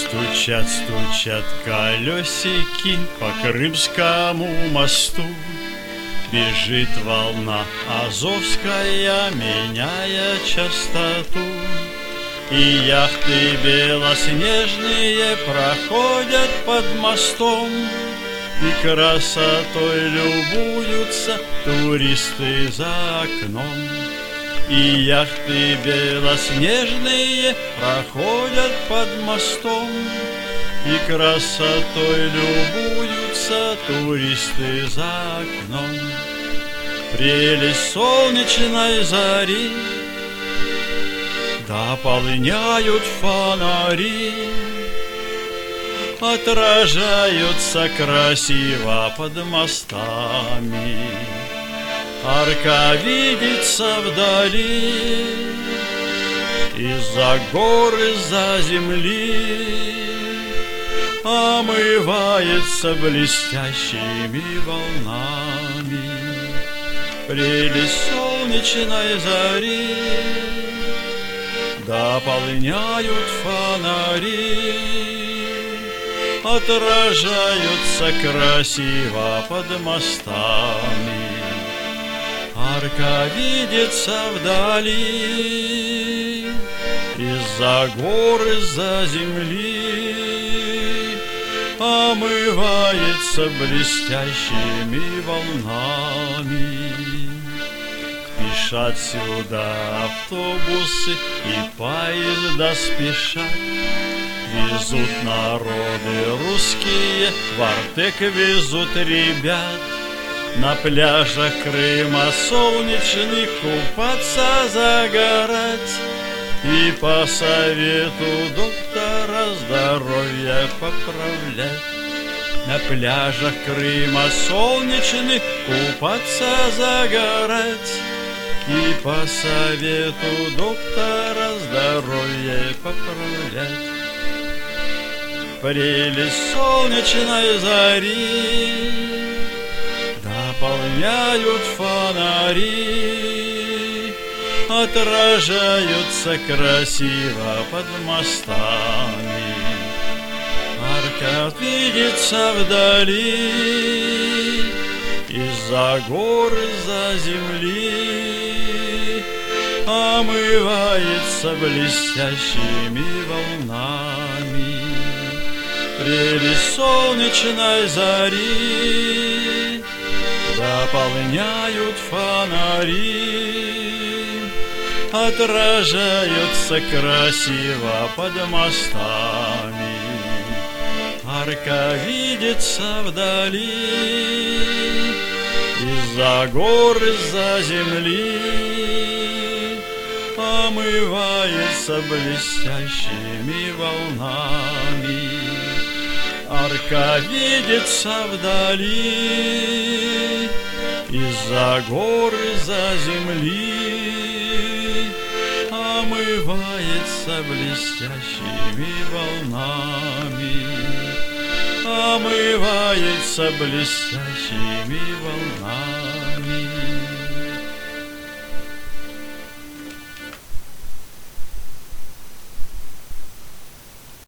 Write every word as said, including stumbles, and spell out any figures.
Стучат, стучат колесики по Крымскому мосту. Бежит волна азовская, меняя частоту. И яхты белоснежные проходят под мостом, и красотой любуются туристы за окном. И яхты белоснежные проходят под мостом, и красотой любуются туристы за окном. Прелесть солнечной зари дополняют фонари, отражаются красиво под мостами. Арка видится вдали, из-за гор, из-за земли омывается блестящими волнами. Прелесть солнечной зари дополняют фонари, отражаются красиво под мостами. Арка видится вдали, из-за гор, из-за земли омывается блестящими волнами. Спешат сюда автобусы и поезда спешат, везут народы русские, в Артек везут ребят. На пляжах Крыма солнечных купаться, загорать и по совету доктора здоровье поправлять. На пляжах Крыма солнечных купаться, загорать и по совету доктора здоровье поправлять. Прелесть солнечной зари дополняют фонари, отражаются красиво под мостами. Арка видится вдали, из-за гор, из-за земли омывается блестящими волнами. Прелесть солнечной зари дополняют фонари, отражаются красиво под мостами. Арка видится вдали, из-за гор, из-за земли омывается блестящими волнами. Арка видится вдали, из-за гор, из-за земли омывается блестящими волнами, омывается блестящими волнами.